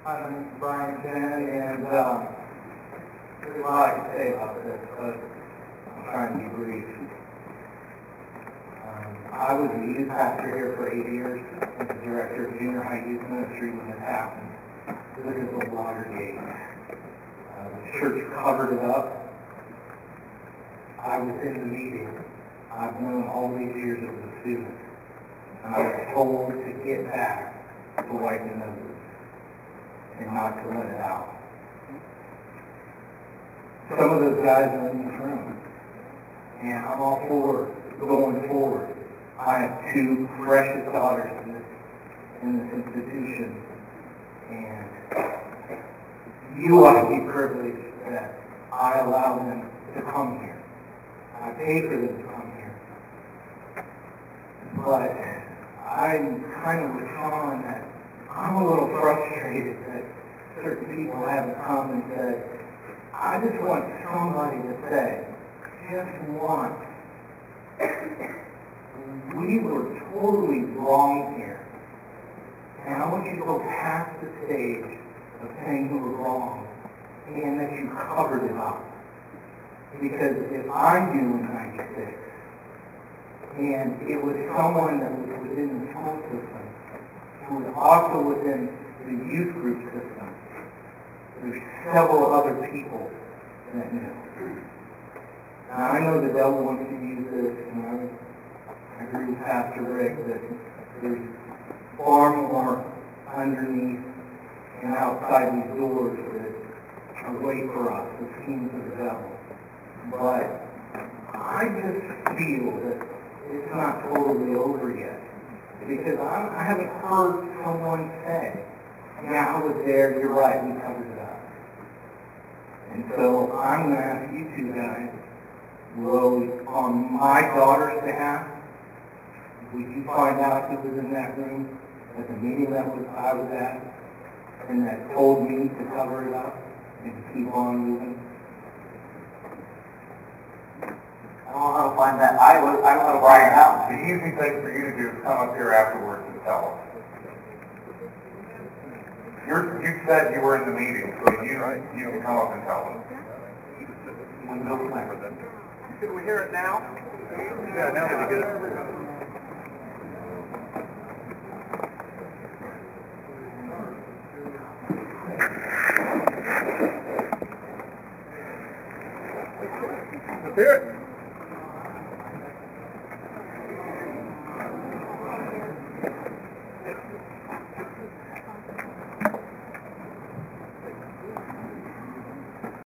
Hi, my name is Brian Chen, and there's a lot I can say about this, but I'm trying to be brief. I was a youth pastor here for 8 years, and the director of junior high youth ministry when this happened. This is the Watergate. The church covered it up. I was in the meeting. I've known all these years as a student, and I was told to get back to wipe the noses and not to let it out. Some of those guys are in this room, and I'm all for going forward. I have 2 precious daughters in this institution, and you ought to be privileged that I allow them to come here. I pay for them to come here. But I'm kind of with Sean that I'm a little frustrated that certain people haven't come and said, I just want somebody to say, just once, we were totally wrong here. And I want you to go past the stage of saying you were wrong and that you covered it up. Because if I do in 96, and it was someone that was within the school system, who was also within the youth group system, there's several other people that knew. Now I know the devil wants to use this, and I agree with Pastor Rick that there's far more underneath and outside these doors that wait for us, the schemes of the devil. But I just feel that it's not totally over yet. Because I haven't heard someone say, yeah, I was there, you're right, we covered it up. And so I'm going to ask you 2 guys, will, on my daughter's behalf, would you find out who was in that room at the meeting that I was at, and that told me to cover it up and to keep on moving? I don't know how to find that. I don't know how to find out. The easy thing for you to do is come up here afterwards and tell us. You said you were in the meeting, so you can come up and tell us. Should we hear it now? Yeah, now would be good. Let's hear it.